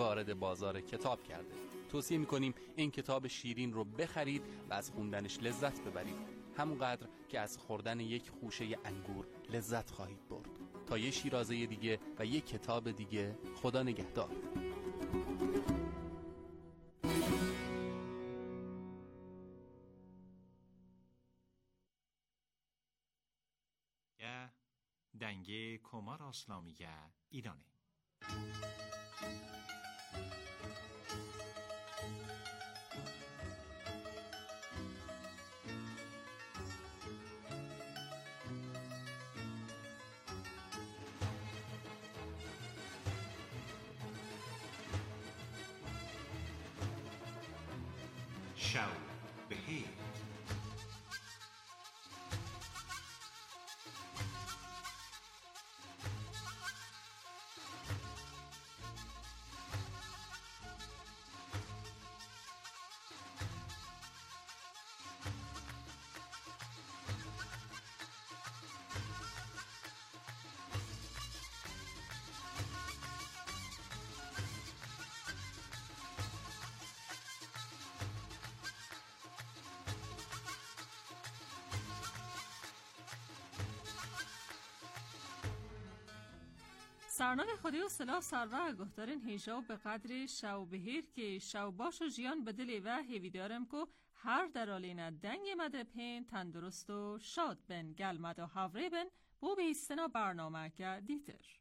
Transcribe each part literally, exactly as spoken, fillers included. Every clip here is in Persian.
وارد بازار کتاب کرده. توصیه میکنیم این کتاب شیرین رو بخرید و از خوندنش لذت ببرید، همونقدر که از خوردن یک خوشه انگور لذت خواهید برد. تا یه شیرازه دیگه و یک کتاب دیگه، خدا نگهدار. دنگه کمار اسلامیه ایرانه. شو بخیر. سرناک خودی و سلاف سرور گهدارین هیجاب به قدر شو بهیر که شو باش و جیان بدلی و هیویدارم که هر درالین دنگ مده پین تندرست و شاد بن گل مده حوره بن بو به ایستنا برنامه که دیتر.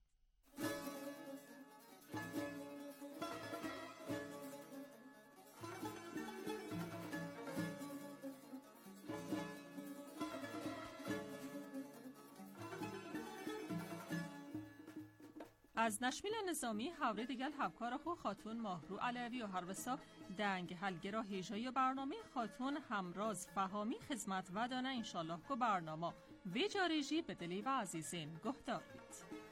از نشمیل نظامی حوره دیگل همکار خو خاتون ماهرو علوی و هروسا دنگ هلگرا هیجای برنامه خاتون همراز فهامی خدمت و دانه انشالله که برنامه وی جارجی به دلی و عزیزین گهدار بید.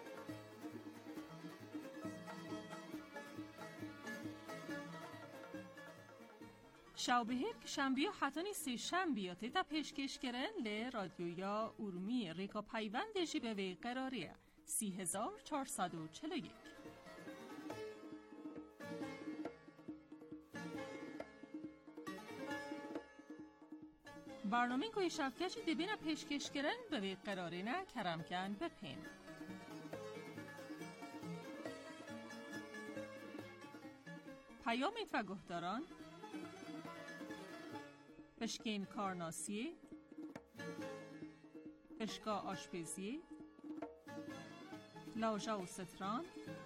شو بهیر که شنبی و حتانی سی شنبیاتی تا پیشکش کرن لی رادیویا ارومی ریکا پیوند جی به وی قراریه سی هزار چهارصد و چهل و یک. برنامه کوی شفکچی دیبین پیشکش کرن به وی قراری نه کرم کن بپین. پیامید و گهداران پشکین کارناسی، پشکا آشپزی، لاژا و ستران،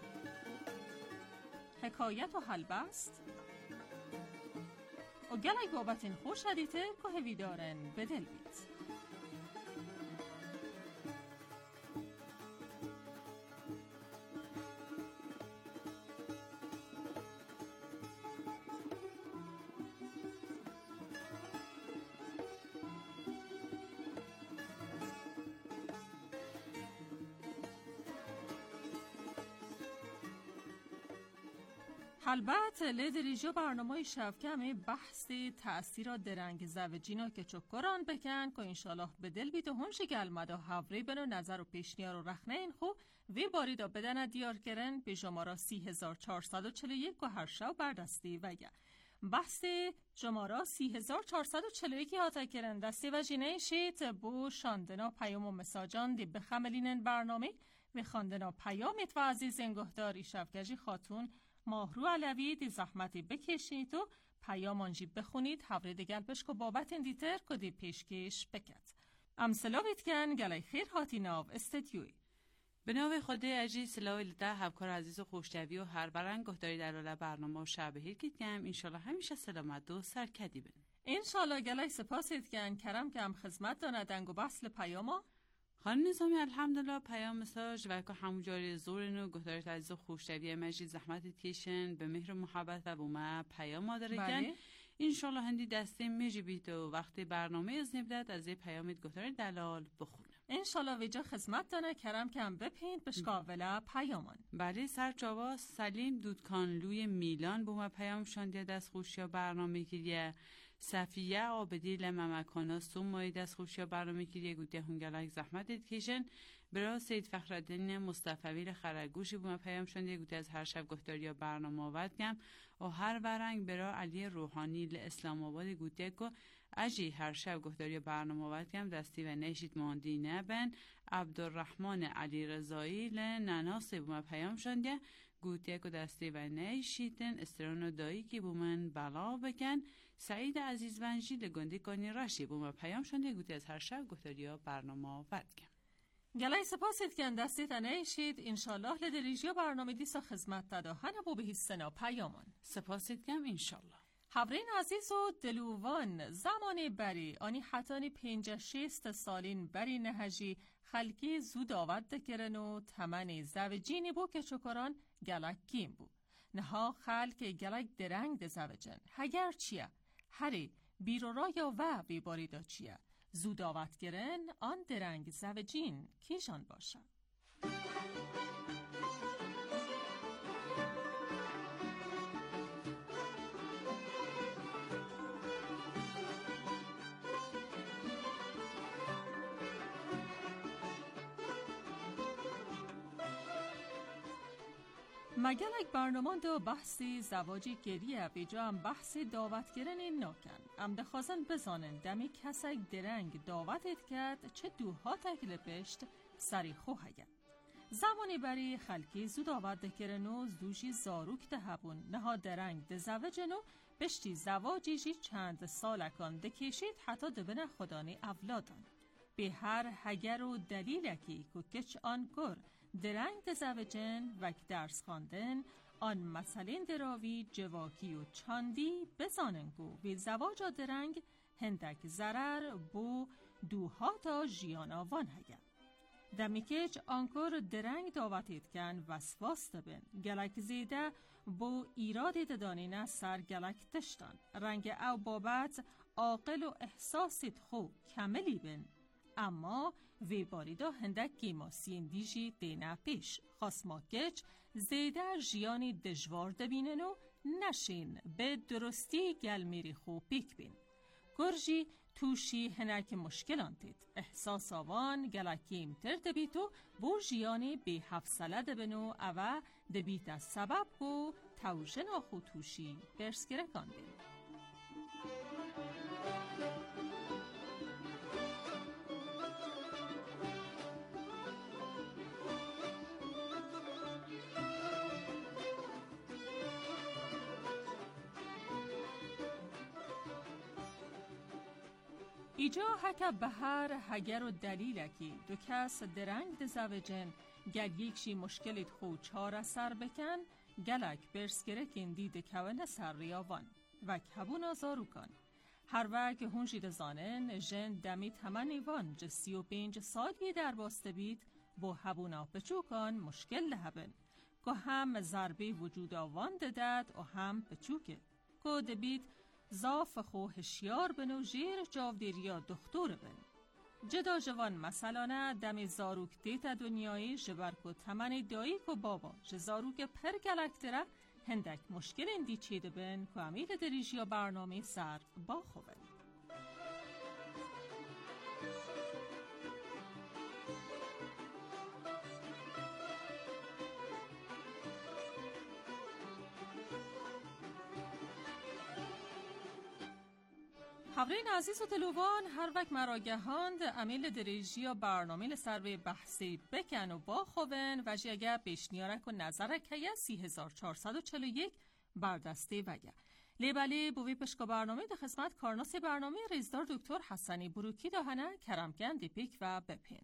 حکایت و حلبست و گلک بابتین خوش هدیته که هوی دارن بدل بید. البته لدریجو برنامه شفکه همه بحث تأثیر درنگ زوجینا که چکران بکن که انشالله به دل بیت و هنشی گلمد و حوری بنو نظر و پیشنیار و رخنه این خو وی باری دا بدن دیار کرن به شماره سی هزار چهارصد و چهل و یک و هر شو بردستی وگه بحث شماره سی هزار چهارصد و چهل و یک هاتا کرن دستی و جینه شیط بو شاندنا پیام و مساجان دی بخملینن برنامه و خاندنا پیامت و عزیز انگهداری شفکجی خاتون ماهرو علوی دی زحمتی بکشید و پیامانجی بخونید حوره دیگل بشکو بابت اندیتر کدی پیشکش بکت. امسلاویت کن گلی خیر هاتی ناو استدیوی. به ناو خود اجی سلاوی لده همکار عزیز و خوشتوی و هر برنگ گهداری در حال برنامه و شب هیر کید گم انشالله همیشه سلامت و سرکدی بن. انشالله گلی سپاسید کن کرم کم خدمت داندنگ و بسل پیاما. خانم نظامی الحمدلله پیام مساج و که همون جاری زورنو گهداری عزیز و خوشتوی مجید زحمت تیشن به مهر و محبت و بوما پیام مادره کن انشالله هندی دسته میجی بیت و وقتی برنامه از نبدت از این پیامت گهداری دلال بخونم انشالله ویجا خدمت دانه کرم کم بپیند بشکاوله پیامان. بله سرچاوا سلیم دودکانلوی میلان بوما پیام شاندیه دست خوشیا برنامه گیریه صفیه آبدی لممکانا سوم مای دست خوشیا برنامه گیریه گوده هنگلک زحمت کشن برای سید فخرالدین مصطفی خرگوشی بوم پیام شنده گوته از هر شب گفتاریا برنامه آورد کم و هر ورنگ برای علی روحانی لاسلام آباد گوته که اجی هر شب گفتاریا برنامه آورد کم دستی و نشید ماندی نبن عبدالرحمن علی رضایی لنناس بوم پیام شنده گوته که دستی و نشیدن استرانو دایی که بومن بلا بکن سعید عزیز ونجی لگندی کنی راشی بوم پیام شنده گوته از هر شب گفتاریا برنامه آورد کم گلای سپاسید که دستی تنیشید انشالله لدریجیا برنامه دیسا خدمت تداهن بو به سنا پیامان سپاسید کم انشالله حورین عزیز و دلووان زمان بری آنی حتانی پینجا شیست سالین بری نهجی خلکی زود آورد دکرن و تمن زوجینی بو که چکران گلک کیم بو نها خلک گلک درنگ ده زوجن هگر چیه هری بیرو را یا و بیباری دا چیه زود آورد گرن آن درنگ زوجین کیشان باشد مگلک برنامه دو بحثی زواجی گریه بیجا هم بحث دعوت گرن ناکن ام دخوازن بزانن دمی کسک درنگ دعوتت کرد چه دوها تکل پشت سری خواه هید زمانی بری خلکی زود آورد کرن و زوشی زاروک ده هبون نها درنگ ده زوجن و بشتی زواجیشی چند سالکان ده کشید حتی دبن خدانی اولادان به هر هگر و دلیلکی که کچ آن گر درنگ ده زوجن وک درس خواندن آن مسئلین دراوی جواکی و چاندی بزاننگو به زواج درنگ هندک زرر بو دوها تا جیان آوان هگن دمیکچ آنکور درنگ داوتید کن وسواست بن گلک زیده بو ایرادی دانینه سر گلک تشتان رنگ او بابت عاقل و احساسید خو کملی بن اما وی باریدا هندک گیماسین دیجی دینه پیش خواست ما گچ زیده جیانی دجوار دبینن و نشین به درستی گل میری خو پیک بین گرجی توشی هنک مشکلان دید احساس آوان گلکیم تر دبیتو بو جیانی به حفصله دبنو اوه دبیت از سبب کو توجن آخو توشی برسگره کاندین ایجا حکا بهر هگر و دلیلکی دو کس درنگ ده زوجن گل یکشی مشکلیت خو چاره سر بکن گلک برسگرکین دیده کونه سر ریاوان و کبون آزارو کن هر وقت هونجی دزانن جن دمی تمن ایوان جسی و پینج سالی در باسته بید با هبونا پچوکان مشکل لحبن که هم ضربه وجود آوان ددد و هم پچوکه که دبید زاف خو هشیار بنو جیر جاودیریا دختور بن جدا جوان مثلا دمی زاروک دیتا دنیایی جبرکو تمن دایی که بابا جزاروک پر گلکتره هندک مشکل اندی چیده بن که امیل دریجیا برنامه سر با خوبه حورین عزیز و دلوان هر وقت مراگهاند امیل دریجی و برنامه لسر به بحثی بکن و با خوبن و جی اگر بشنیارک و نظرک هیا سی هزار چهارصد و چهل و یک بردسته وگه لیبلی بوی پشکا برنامه ده خدمت کارناس برنامه ریزدار دکتر حسنی بروکی داهنه کرمکن دیپیک و بپین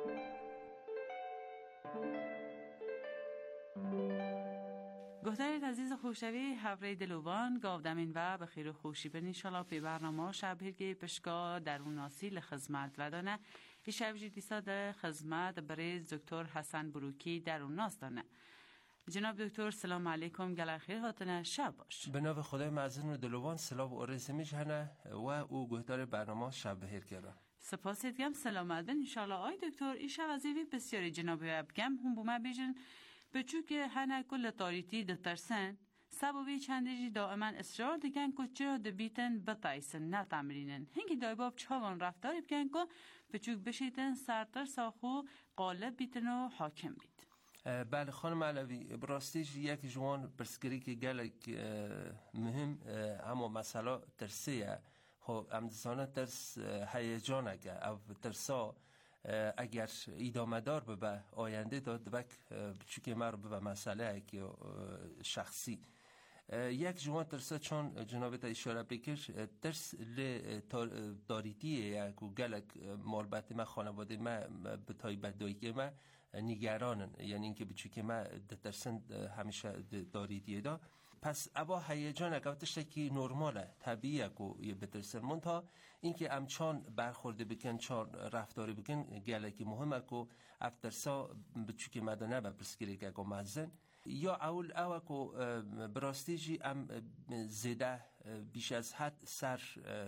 گفتارید عزیز خوشوی حوره دلوان گاودمین و بخیر و خوشی بن انشالله به برنامه شبهرگی پشکا در اون ناسیل خدمت و دانه ای شبجی دیسا ده خدمت بریز دکتر حسن بروکی در اون ناس دانه جناب دکتر سلام علیکم گله خیر هاتنه شب باش به نام خدای معزن و دلوان سلام و عرض میشنه و او گهدار برنامه شبهرگی سپاسید گم سلامت بن انشالله آی دکتر ای شب عزیزی بسیاری جناب بگم هم بومه بیجن بچو که هنه کل تاریتی ده ترسن سببی چندیجی دائما اصرار دیگن که چرا دبیتن بتایسن نه تمرینن هنگی دایباب چاوان رفتاری بکن که بچوک بشیتن سرتر ساخو قالب بیتن و حاکم بیت. بله خانم علوی براستیش یک جوان برسکری که گلک مهم اما مسئله ترسیه خب امدسانه ترس هیجانه که او ترسا اگر ایدامدار به آینده داد بک چون مر به مسئله که شخصی یک جوان ترسا چون جناب تا اشاره بکش ترس ل داریدیه یک گلک مالبت ما خانواده ما به تای بدایی ما نگرانن یعنی اینکه بچو که ما ترسن همیشه داریدیه دا پس ابا هیجان اگه تشکی نرماله طبیعیه که یه بترسن منتها اینکه امچان برخورده بکن چان رفتاری بکن گلکی مهمه که افترسا بچو که مدنه بپرسکره که اگه مزن یا اول اوه که براستیجی ام زده بیش از حد سر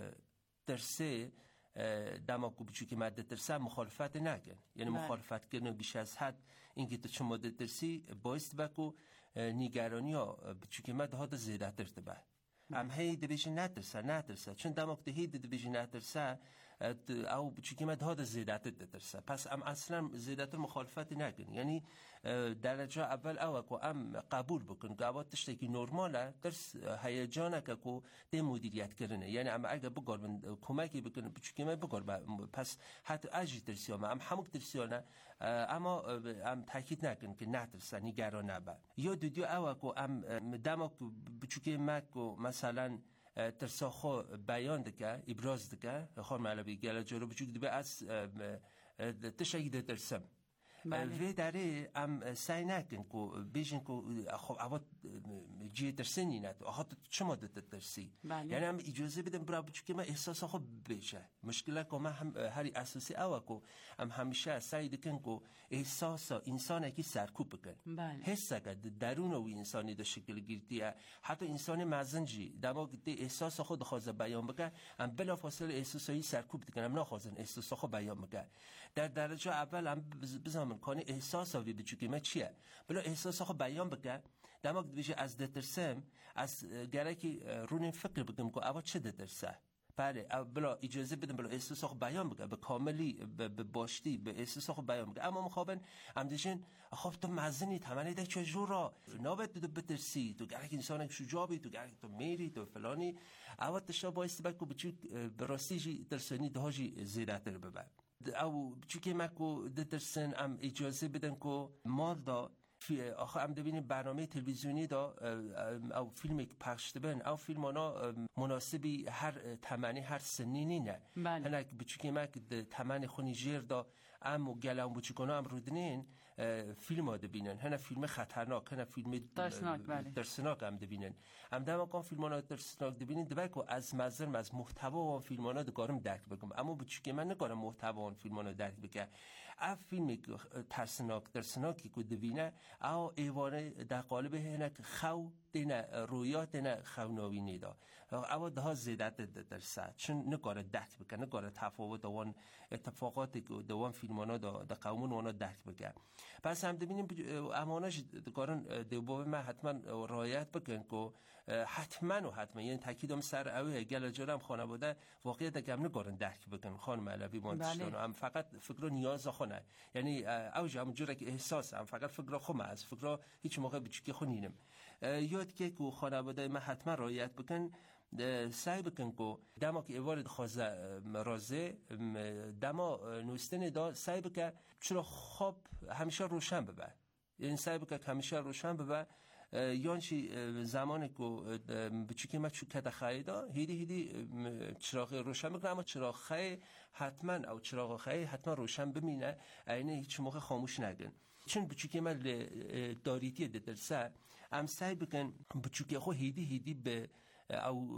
ترسه دماغو بچو که مده ترسه مخالفت نگن یعنی مخالفت کردن بیش از حد اینکه تو چون مده ترسی باعث بکو نگرانی ها بچو که مده ها دا زیده ترده به ام هی ده بیشی نترسه نترسه چون دماغ ده هی ده بیشی نترسه او بچو که مده ها دا زیده ترسه پس ام اصلا زیده تر مخالفت نگن یعنی درجه اول اوه که ام قبول بکن که اوه تشتکی نرماله درس هیجانه که که ده مدیریت کرنه یعنی ام اگه بگار من کمکی بکنه بچو که من بگار پس حتی اجی ترسیامه ام هموک ترسیانه اما ام تاکید نکن که نترسه نگران نبا یا دو دو اوه که ام دماغ بچو که من مثلا ترساخو بیان دکه ابراز دکه خانم علوی گله جلو بچو که از تشکی ده ترسم و داره ام سعی نکن که بیشن که خب اوات جیه ترسنی نت آها چه ماده ترسی یعنی هم اجازه بدم برای بچو که من احساس خب بشه مشکله که من هم هری اساسی اوه که ام همیشه سعی دکن که احساس انسان اکی سرکوب بکن حس که درون و انسانی ده شکل گیرتیه حتی انسان مزنجی دماغ ده احساس خود خواسته بیان بکن ام بلا فاصله احساسایی سرکوب دکن ام نخواستن احساس خود بیان بکن در درجه اول هم بزامن کنه احساس آوی بچو که من چیه بلا احساس خود بیان بکن دماغ بیشه از دترسم از گرکی رون فکر بکنم که اوا چه دترسه بله بلا اجازه بدم بلا احساس خود بیان بکن به کاملی به باشتی به احساس خود بیان بکن اما مخابن هم دیشن خب تو مزنی تمنی ده چه جورا نابد تو بترسی تو گرک انسان شجاعی تو گرک تو میری تو فلانی اوا تشا بایستی بکو بچو براستی ترسانی دهاجی زیاده تر ببر او چون که مکو دترسن ام اجازه بدن که مال دا آخه ام دبینیم برنامه تلویزیونی دا او فیلمی که پخش دبن او فیلم آنا مناسبی هر تمنی هر سنی نینه هنک بچون که مک تمنی خونی جیر دا ام و گل ام بچو کنه ام رودنین فیلم ها دبینن هنه فیلم خطرناک هنه فیلم ترسناک هم دبینن هم دم اکان فیلم ها ترسناک دبینن دبکو از مزرم از محتوا و فیلم ها دگارم درک بگم اما بچو که من نگارم محتوا و فیلم ها درک بگم اف فیلم ترسناک ترسناکی که دبینه او ایوانه در قالب هنک خو دینه رویات دینه خوناوی نیدا او ده زیدت درسه چون نگاره درک بگم نگاره تفاوت دوان اتفاقاتی که دوان فیلم ها در قومون وانا درک بگم پس هم دبینیم امانش دکارن دیوباب من حتما رایت بکن که حتما و حتما یعنی تاکیدم سر اوه گل جرم خانواده واقعیت اگم نگارن درک بکن خانم علوی مانتشتانو هم فقط فکر نیاز خونه یعنی اوج هم جوره که احساس هم فقط فکر خونه از فکر هیچ موقع بچکی خونینم یاد که که خانواده من حتما رایت بکن سعی بکن که دما که وارد خوازه رازه دما نوستن دا سعی بکن چرا خواب همیشه روشن ببر یعنی سعی بکن همیشه روشن ببر یانچی زمانی که بچی که ما چو کده خیدا هیدی هیدی چراغ روشن بکنه اما چراغ خی حتما او چراغ خی حتما روشن بمینه اینه هیچ موقع خاموش نگن چون بچی که من داریتی دلسه ام سعی بکن بچی که خو هیدی هیدی به او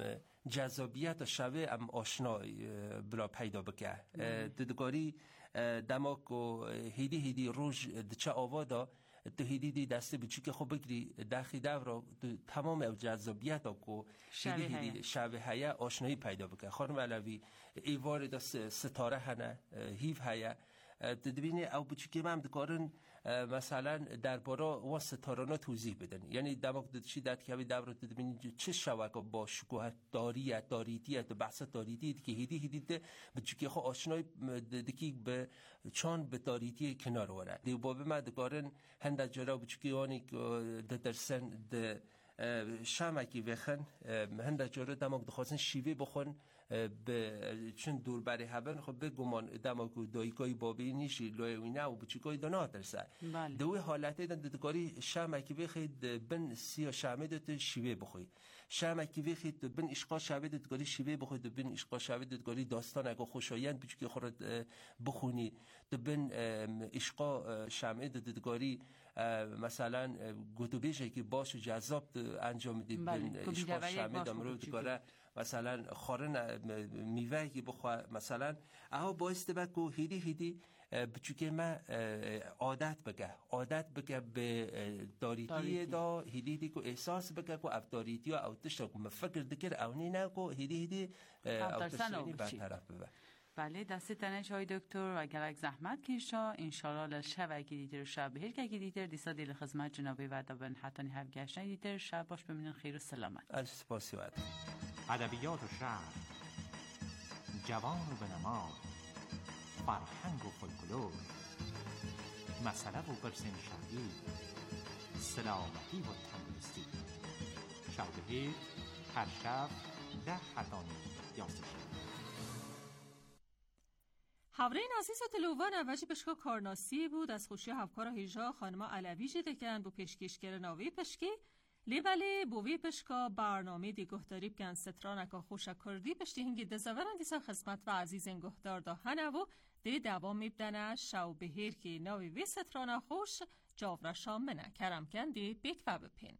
جذابیت شوه ام آشنا بلا پیدا بکه ددگاری دماغ و هیدی هیدی روش دچه آوادا تو هیدی دسته بچی که خوب بگیری داخل دور تمام او جذابیت ها که هیدی هیدی شوه هیا آشنایی پیدا بکه خانم علوی ایوار دا ستاره هنه هیو هیا دبینه او بچی که من دکارن مثلا درباره و ستارانه توضیح بدن. یعنی دماغ دچی داد که دبر ببینید چه شوک با شکوه داریت داریتیت بحث داریتی که هدی هدی ده بچکی خو آشنای دکی به چون به داریتی کنار وره دی باب ما دکارن هند جرا بچکی آنی درسن د شمکی بخن هند جرا دماغ دخواستن شیوه بخون به چون دور بری هبن خب بگمان دماغ دایکای بابی نیشی لویونه و بچکای دنا درسه دوی حالته ددکاری شمکی بخید بن سیا شمه دت شیوه بخوی شمکی بخید بن اشقا شوه ددکاری شیوه بخوید بن اشقا شوه ددکاری داستان اگه خوشایند بچکی خورد بخونی بن اشقا شمه ددکاری مثلا گوتوبیشه که باش جذاب انجام میدی بن اشقا شمه دمرو دکاره مثلا خارن میوه که بخوا مثلا اها باعث بکو هیدی هیدی بچوکه ما عادت بگه عادت بگه به داریتی دا هیدی هیدی کو احساس بگه کو افتاریتی و اوتش کو مفکر دکر اونی نه کو هیدی هیدی اوتشنی برطرف ببه. بله دست تنش های دکتر و گلک زحمت کشا انشالله لشه و دیتر شب بهر که دیتر دیسا دیل خدمت جنابی و دبن حتی هف گشتن دیتر شب باش ببینن خیر و سلامت. السپاسی وعد. ادبیات و شعر، جوان و بنما، فرهنگ و فولکلور، مسئله و پرسین شهری، سلامتی و تندرستی. شب بهر هر شب ده حتانی یاستشی. هاورین عزیز تلوان اوجی بشکا کارناسی بود از خوشی هفکار هیجا خانما علوی جدکن بو پشکشگر ناوی پشکی لیبالی بوی پشکا برنامه دی گهداری بکن سترانکا خوشا کردی پشتی هنگی دزاوران دیسا خدمت و عزیزین گهدار دا هنو دی دوام میبدنه شو بهیر که ناوی وی سترانا خوش جاورشا منه کرم کن دی بیک و بپین.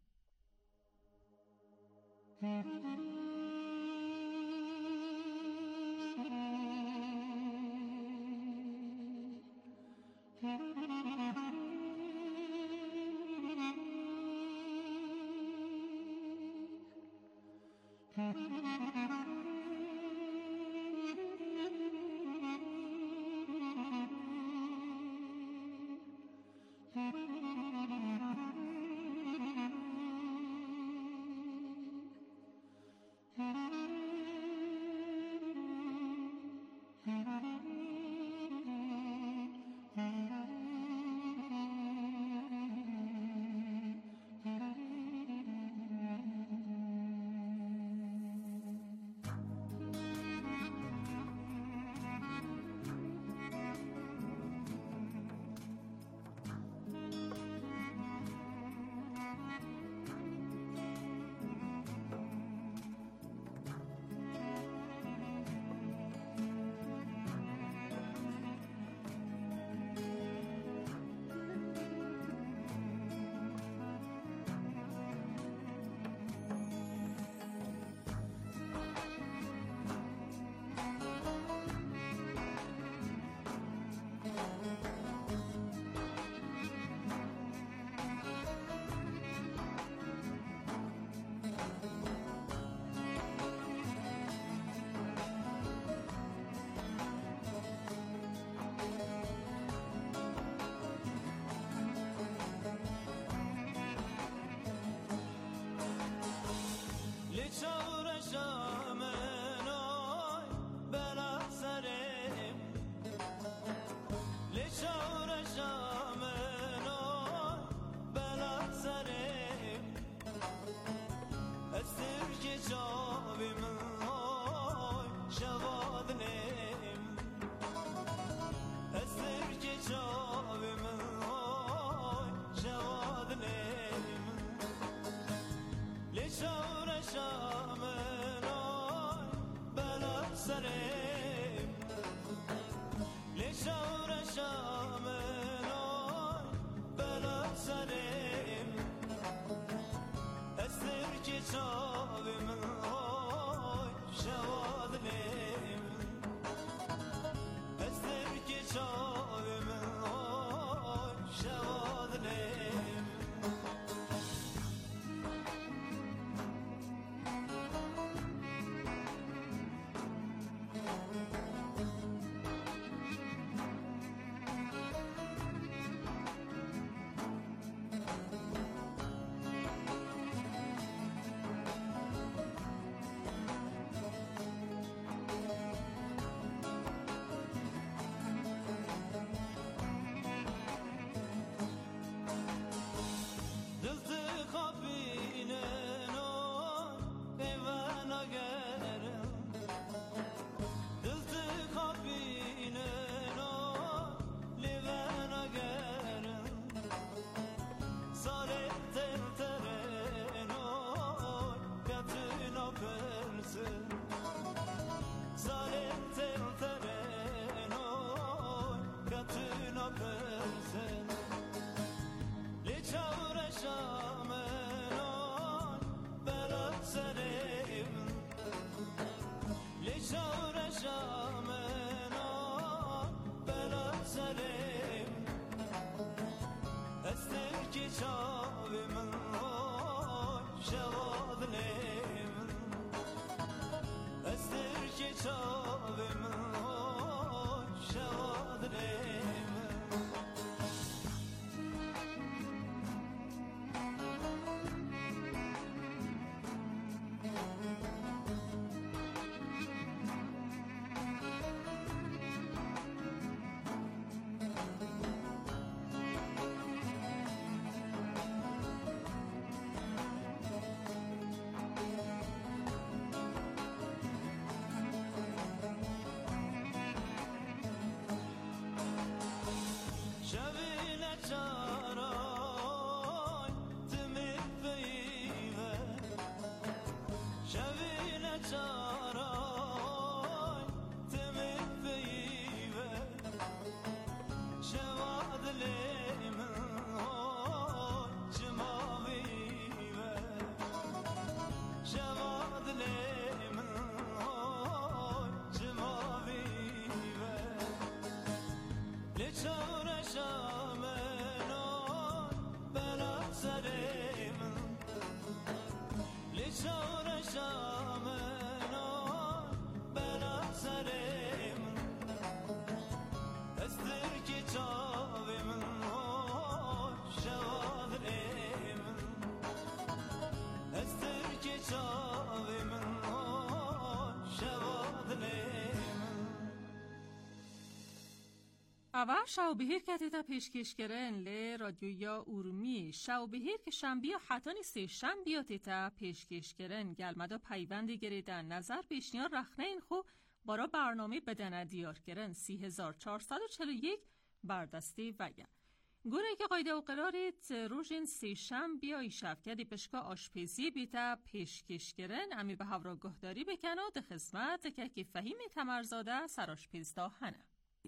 اول شاوبهیر که تا پیشکش کرن لی رادیویا اورمی شاوبهیر که شنبی و حتانی سه شنبی و تا پیشکش کرن گلمدا پیوندی گریدن نظر پیشنیار رخنین خو برا برنامه بدن دیار کرن سی هزار چهارصد و چهل و یک بردستی وگه گونه که قایده و قراریت روژین سه شنبی و شفکدی پشکا آشپیزی بیتا پیشکش کرن امی به هورا گهداری بکن و ده خدمت که که فهیم تمرزاده سراشپیزدا هنه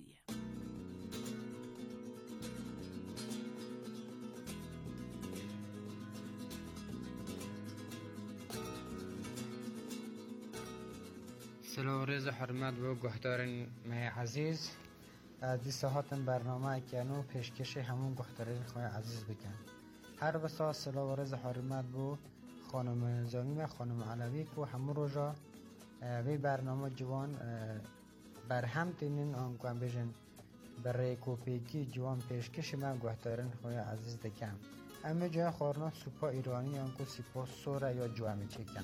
سلام رز حرمت و گهدارن مای عزیز دی ساعتن برنامه کنو پیشکش همون گهدارن خواه عزیز بکن هر بسا سلام رز حرمت و خانم زامی و خانم علوی که همون روزا وی برنامه جوان بر هم تینین آنکوان بیشن برای کوپیکی جوان پیشکش من گهدارن خواه عزیز دکن اما جای خورنا سوپا ایرانی آنکو سیپا سوره یا جوامی چکن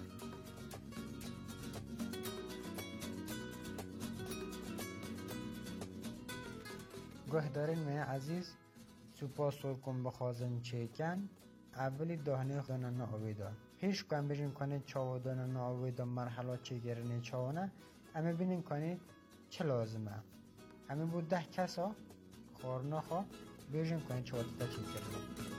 گهدارین می عزیز سوپا سور کن بخوازن چیکن اولی دهنه دانه آویدا پیش کن بیشن کنه چاو دانه آویدا مرحله چی گرنه چاونه اما بینین کنه چه لازمه اما بود ده کسا خورنا خواه بیشن کنه چاو تا چی گرنه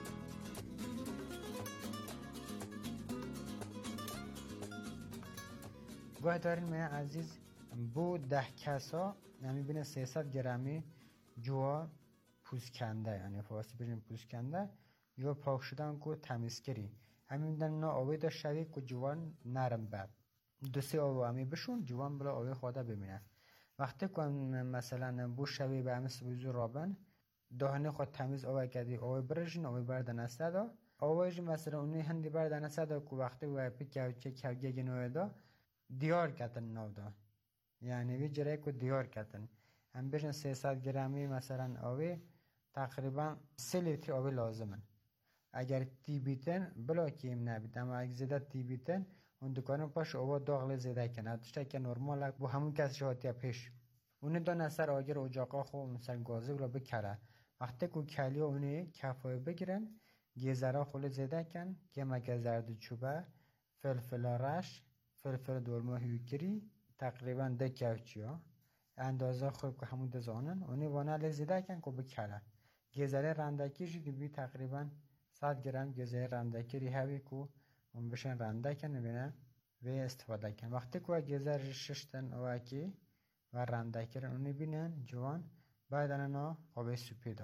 گهدارین می عزیز بود ده کسا اما بینه سیصد گرمی جوا پوسکنده یعنی فارسی بگیم پوسکنده یا پاک شدن کو تمیزکری همین میدن نا آوی دا شوی کو جوان نرم بد دو سه آوی همی بشون جوان بلا آوی خواده ببینه وقتی که مثلا بو شوی به همه سبیزو رابن دهنه خود تمیز آوی کردی آوی برشن آوی بردن استه دا آویش مثلا اونی هندی بردن استه دا که وقتی وی پی که چه که گنوه دا دیار کتن نو دا یعنی وی جره که دیار کتن هم بیشن سیصد گرمی مثلا آوی تقریبا سه لیتر آوی لازمن اگر تی بیتن بلا کیم نبید اما اگر زیده تی بیتن اون دکانم پاش آوا داغل زیده کنه اتشتا که نرمال بو همون کس شهاتی پیش اون دو نصر آگر اجاقا خو مثلا گازه رو بکره وقتی که کلی اونی کفای بگیرن گیزرا خول زیده کن که مگه زرد چوبه فلفل رش فلفل دورما هیوکری تقریبا ده کفچی ها اندازه خوب که همون دزانن اونی وانه لزیده کن که بکره گزره رندکی جدی بی تقریبا صد گرم گزره رندکی ری هوی که اون بشن رنده کن بینه و استفاده کن وقتی که گزره ششتن اوکی و رندکی رو اونی بینن جوان باید انا قابه سوپی دا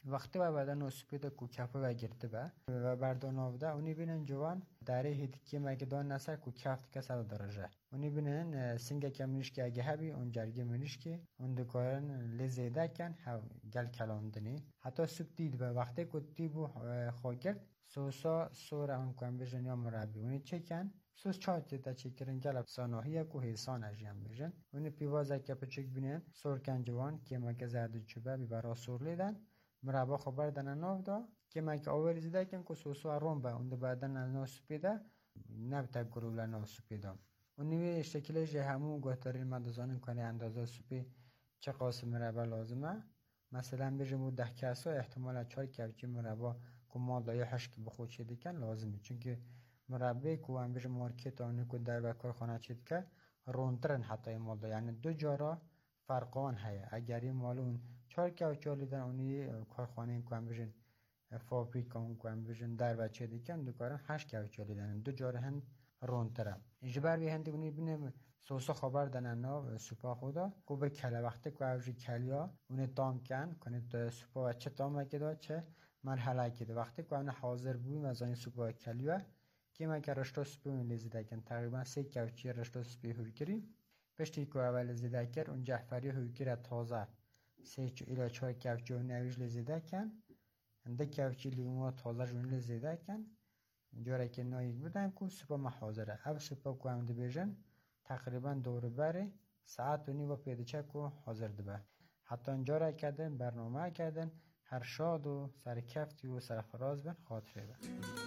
وقتی و بعدا نوسپیدا کو کفه و گرده با و بردان آفده اونی بینن جوان داره هیدی که مگدان نسر کو کفت که صد درجه اونی بینن سنگ کمینش که اگه هبی اون جرگی منش که اون دکارن لزیده کن گل کلاندنی حتی سوپ دید با وقتی که دیبو خواگرد سوسا سور اون کن بجن یا مربی اونی چه کن سوس چاچه تا چه کرن گل افسانهیه که حسان اجیم بجن اونی پیوازه که پچک بینن سور کن جوان که مگه زرد چوبه بیبرا سور لیدن مربا خبر دن ناف دا که مگه آوری زده کن که سوسو روم با اون بعدن ناسپیده نبتا گرولا ناسپیده اونی شکلش همون گهترین مدزانن کنه اندازه سپی چه قاسم مربا لازمه مثلا بجمو ده کسا احتمالا چای کفچی مربا که مالدا یا حشک بخود چیده کن لازمه چونکه مربی که هم بجم مارکت آنه که در و کارخانه چید که رونترن حتی مالدا یعنی دو جارا فرقان هیا اگر این مالون چهار کفچی لیدن اونی کارخانه این که بجن فابریک اون که بجن در و چیده کن دو کارن هشت کفچی لیدن دو جارا هند رونتره اینجبر بی هندی اونی بینه سوسا خبر دننا سوپا خودا کو به کله وقتی که اوجی کلیا اون تام کن کنه سوپا چه تام کده چه مرحله کده وقتی که اون حاضر بودیم از این سوپا کلیا که ما که رشته سوپا اون لزیده کن تقریبا سه کفچی رشته سوپا هوی کردیم پشتی که اول لزیده کرد اون جعفری هوی کرد تازه سه الی چهار کفچی اون نویج لزیده کن انده کفچی لیمو تازه جون لزیده کن جوری که نایک بودن که سوپا محاضره او سوپا که هم بیجن تقریبا دور بره ساعت و نیم و پیدچه که حاضر دبه حتی اینجا را کردن برنامه کردن هر شاد و سرکفتی و سرفراز بن خاطره بن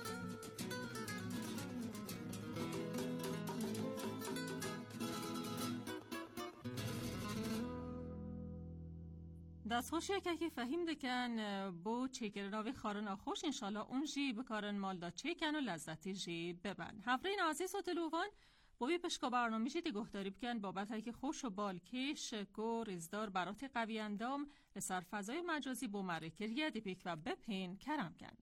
دستخوش یکی که فهیم دکن بو چیکرناوی خارن آخوش انشالله اون جی بکارن مالدا چیکن و لذتی جی ببن هفرین عزیز و دلوان بوی پشکا برنامه جی دی گهداری بکن بابت که خوش و بالکش کو رزدار برات قوی اندام لسر فضای مجازی بو مرکریه دی پیک و بپین کرم کن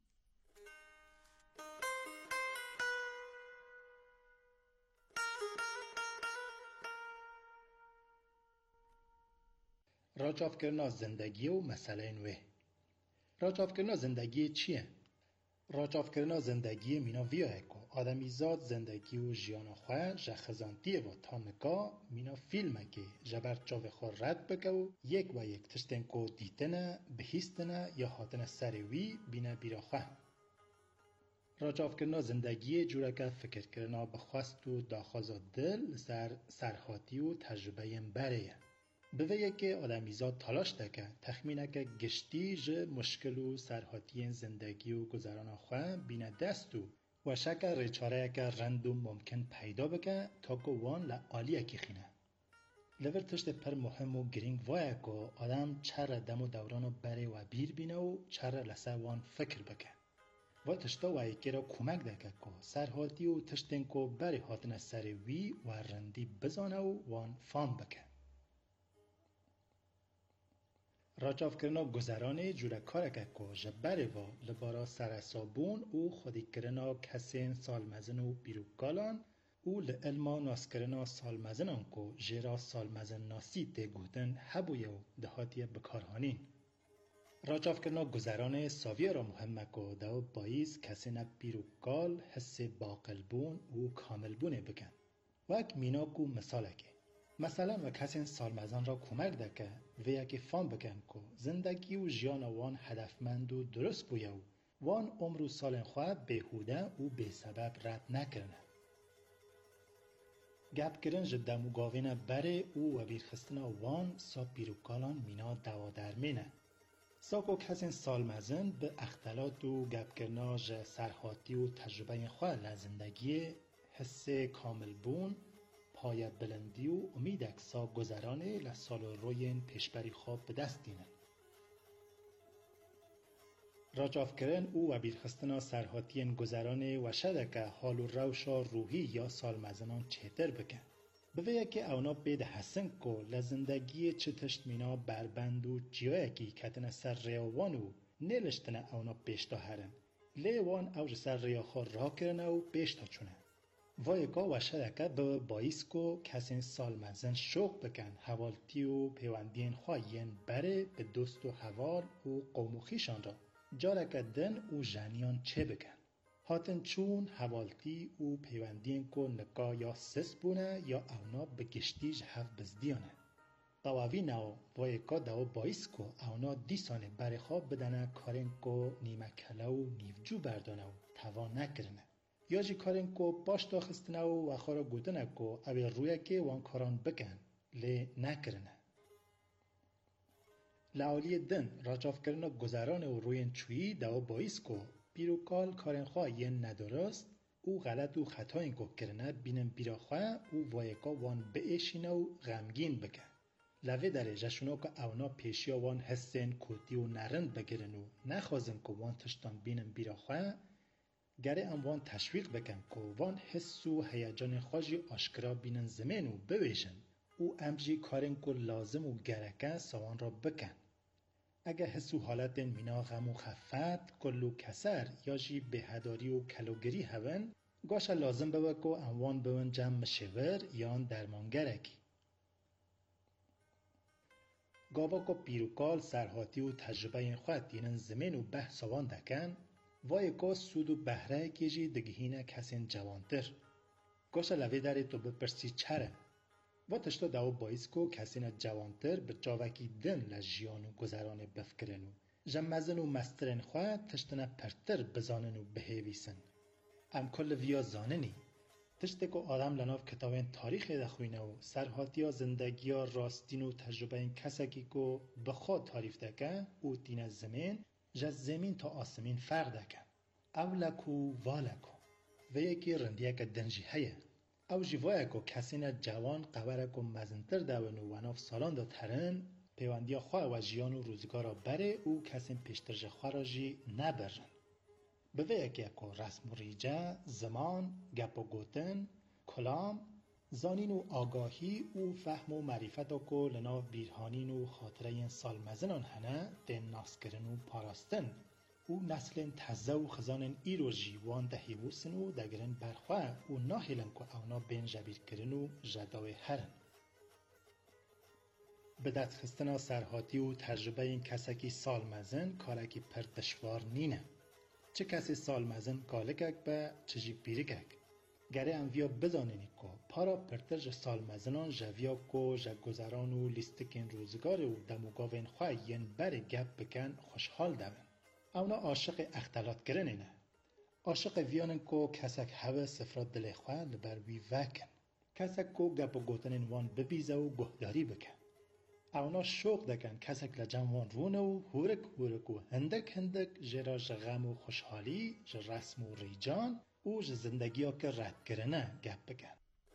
راجاف کردن زندگی و مسئله نوه راجاف کردن زندگی چیه؟ راجاف کردن زندگی مینا ویاه که آدمی زاد زندگی و جیان خواه جخزانتیه و تامکا مینا فیلمه که جبر جاو خواه رد بکه و یک و یک تشتن که دیتنه بهیستنه یا حاتنه سروی بینه بیرا خواه راجاف کردن زندگی جوره که فکر کردن بخواست و داخوازا دل سر سرحاتی و تجربه بره بویه که آدمیزاد تلاش دکه تخمینه که گشتی جه مشکل و سرحاتی زندگی و گذران خواه بینه دستو و شکر ریچاره که رندوم ممکن پیدا بکه تا که وان لعالیه کی خینه لور تشت پر مهم و گرینگ وایه که آدم چر دم و دورانو بره و بیر بینه و چر لسه وان فکر بکه و تشتا وایه که را کمک دکه که سرحاتی و تشتن که بره حاتن سروی و رندی بزانه و وان فام بکه راجاف کرنا گذرانه جوره کاره که که جبره و لبارا سرسابون او خودی کرنا کسین سالمزن و بیروکالان او لعلما ناس کرنا سالمزنان که جیرا سالمزن ناسی ته گوتن حبویه و دهاتیه بکارهانین. راجاف کرنا گذرانه ساویه را مهمه که دو باییز کسین بیروکال حس باقلبون و کاملبونه بکن. وک مینا کو مثاله که مثلا و کسی سالمزان را کمک دکه و یکی فهم بکن که زندگی و جیان وان هدفمند و درست بویه و وان عمر و سال خواه بهوده و به سبب رد نکرنه. گپ کرن جده مگاوین بره او و بیرخستن وان سا بیروکالان مینا دوا درمینه. ساکو کسی سالمزان به اختلاط و گپ کرنا جه سرحاتی و تجربه خواه لزندگی حس کامل بون پای بلندی و امیدک سا گذرانه لسال روین پیشبری خواب به دست دینه. راجاف کرن او و بیرخستنا سرحاتین گذرانه و شدکه حال و روشا روحی یا سالمزنان چهتر بکن. بویه که اونا بید حسن که لزندگی چه تشتمینا بربند و جیوه که کتن سر ریاوانو نلشتن اونا پیشتا هرن. لیوان اوج سر ریاخا را کرنه و پیشتا چونه. وایکا و شرکه به باعث کو کسین سال مزن شوق بکن حوالتی و پیوندین خواهین بره به دوست و حوال و قوم و خیشان را جارکه دن و جنیان چه بکن هاتن چون حوالتی و پیوندین کو نکا یا سس بونه یا اونا به گشتیج هف بزدیانه قواوی نو وایکا دو باعث کو اونا دیسانه بره خواب بدنه کارن کو نیمه کله و نیوجو بردانه و توان نکرنه یا جی کارن کو باش داخستنه و خارا گوتنه کو اوی رویه که وان کاران بکن لی نکرنه لعالی دن راجاف کرنه گذران و روین چویی دو باعث کو بیروکال کارن خواه یه ندارست او غلط و خطا این که کرنه بینم بیراخواه او وایکا وان بایشینه و غمگین بکن لوه داره جشونا که اونا پیشیا وان حسین کوتی و نرند بگیرن و نخوازن که وان تشتان بینم بیراخواه گره ام وان تشویق بکن که وان حس و هیجان خوشی آشکرا بینن زمین و بویشن او امجی کارن که لازم و گرکه سوان را بکن اگه حس و حالت مینا غم و خفت کلو کسر یا جی بهداری و کلوگری هون گاشه لازم بوه که اموان بون جمع مشور یا درمانگرکی گاوا که پیروکال سرحاتی و تجربه این خواهد دینن زمین و بحث وان دکن وای که سود و بهره کجی دگهینه کسین جوانتر گاشه لوی داره تو بپرسی چره و تشتا دو باعث که کسین جوانتر به جاوکی دن لجیان و گذران بفکرن و جمزن و مسترن خواه تشتنه پرتر بزانن و بهیویسن ام کل ویا زاننی تشته که آدم لناف کتابین تاریخی دخوینه و سرحاتی ها زندگی ها راستین و تجربه این کسکی که بخواد تعریف دکه او دین زمین جز زمین تا آسمین فرق دکه او لکو والکو و یکی رندیه که دنجی هیه او جیوایه که کسین جوان قوره که مزنتر دون و وناف سالان دا ترن پیوندی خواه و جیان و روزگارا بره او کسین پیشترج خواه را جی نبرن به یکی که رسم و ریجه، زمان، گپ و گوتن، کلام، زانین و آگاهی و فهم و معرفت که لناف بیرهانین و خاطره این سال مزنان هنه دین ناس کرن و پاراستن او نسل تزه و خزان ایرو جیوان دهیوسن و دگرن برخواه و ناهیلن که اونا بین جبیر کرن و جداوی هرن به دست خستنا سرحاتی و تجربه این کسکی سال مزن کارکی پر دشوار نینه چه کسی سال مزن کالکک به چجی پیرکک گره انویا بزانینی که پارا پرترج سال مزنان جویا که جگذران و لیستکین روزگار و دموگاوین خواه ین بر گپ بکن خوشحال دون اونا عاشق اختلاط کرنه نه عاشق ویانن که کسک هوا سفرات دل خواه لبر وی وکن کسک که گپ و گوتنین وان ببیزه و گهداری بکن اونا شوق دکن کسک لجم وان رونه و هورک هورک و هندک هندک جرا جغم و خوشحالی جرسم و ریجان و زندگی ها که رد کرنه گپ بکن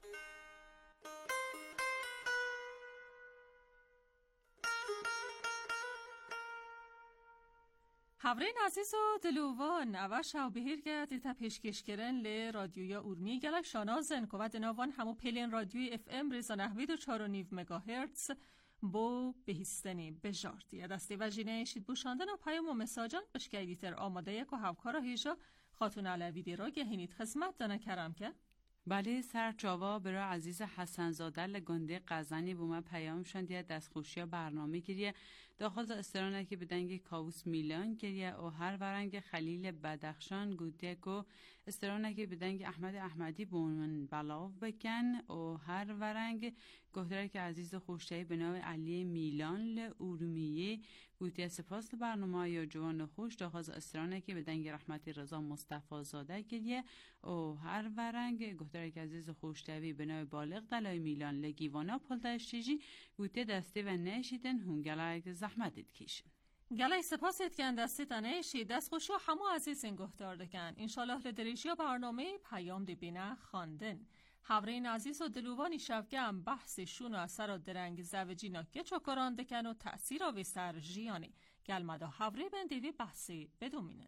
هاورین عزیز و دلوان اوش او بهیر گه دیتا پیشکش کرن لی رادیویا اورمی گلک شانازن که ود نوان همو پیلین رادیوی اف ام ریزا نهوید و چار و نیو مگاهرتز بو بهیستنی بجارتی دستی و جینه شید بوشاندن و پیام و مساجان بشکه دیتر آماده یک و هفکارا هیجا خاتون علوی دی را گهینید خدمت دانه کرم که بله سر جاوا برای عزیز حسن زاده لگنده قزنی بومه پیام شندیه دستخوشی برنامه گریه داخل استرانه که بدنگ کاوس میلان گریه و هر ورنگ خلیل بدخشان گوده که استرانه که بدنگ احمد احمدی بومن بلاو بکن و هر ورنگ گفتره که عزیز خوشتایی به نام علی میلان لعرومیه گوده سپاس برنامه یا جوان خوش داخل استرانه که بدنگ رحمتی رضا مصطفی زاده گریه و هر ورنگ گفتره که عزیز خوشتایی به نام بالغ دلای میلان لگیوانا پلدشتیجی گوده دسته و نشیدن هنگلای زحمت کشن گلای سپاسید که دستی تنهشی دست خوشی و همو عزیز این گفتار دکن انشالله لدریجی برنامه پیام دی بینه خواندن هاورین عزیز و دلوانی شفگم بحث شون و اثر و درنگ زوجینا که چکران دکن و تأثیر و سر جیانی گلمدا هاوری بندیوی بحثی بدومینن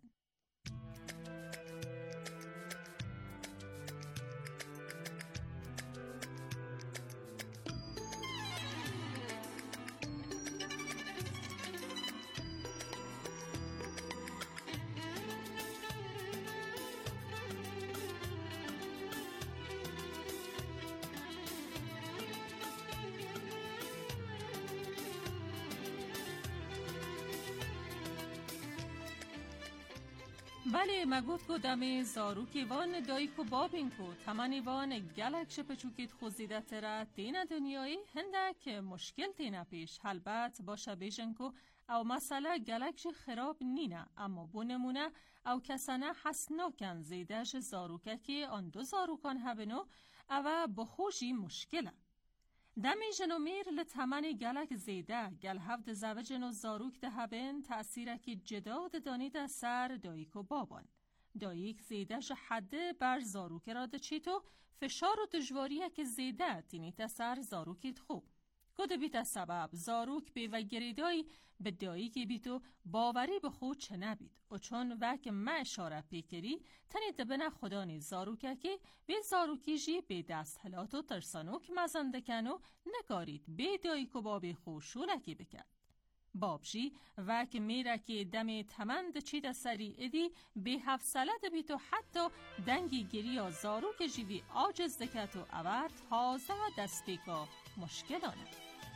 ولی مگود کو دمی زاروکی وان دایکو بابین کو تمنی وان گلک شپچوکیت خوزیده تره تین دنیایی هندک مشکل تینه پیش حلبت باشه بیشن کو او مسئله گلکش خراب نینه اما بو نمونه او کسانه حسناکن زیدهش زاروکه که آن دو زاروکان هبنو او بخوشی مشکله. دمی جنومیر لطمن گلک زیده گل هفت زوجن و زاروک ده هبن تأثیره که جداد دانید از سر دایک و بابان. دایک زیده جحده بر زاروک را ده چیتو فشار و دجواریه که زیده تینیت سر زاروکیت خوب. کده بیت سبب زاروک بی و گریدایی به دایکی بیتو باوری به خود چه نبید و چون وک ما اشاره پیکری تنی دبنه خدانی زاروکه که به زاروکی جی به دست حلات و ترسانوک مزنده کنو نکارید به دایکو بابی خود شولکی بکرد. بابجی وک میره که دم تمند چید سری ادی به هفت سلد بیتو حتی دنگی گری یا زاروک جیوی آجز دکت و اول تازه دستی که مشکلانه.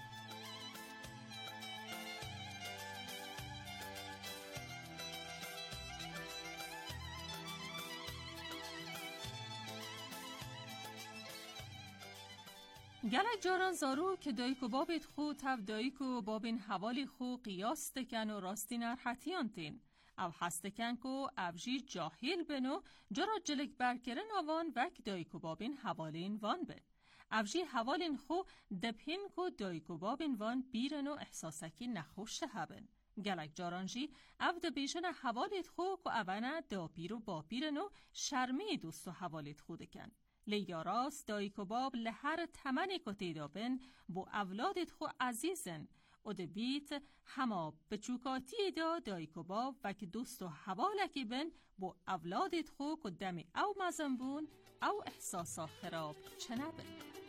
گلک جاران زارو که دایکو بابت خو تف دایکو بابین حوالی خو قیاس دکن و راستی نرحتیان تین او هستکن کو افجی جاهیل بنو جارا جلک برکرن آوان وک دایکو بابین حوالین وان بن افجی حوالین خو دپین کو دایکو بابین وان بیرن و احساسکی نخوشت هبن گلک جارانجی او دبیشن حوالیت خو که اوانه داپیر و باپیرن و شرمی دوست و حوالیت خو دکن لیاراست دایکو باب لهر تمنی که تیدابن بو اولادت خو عزیزن او ده بیت هما بچوکاتی دا دایکو باب و که دوست و حوالکی بن بو اولادت خو که دمی او مزنبون او احساسا خراب چنه بن.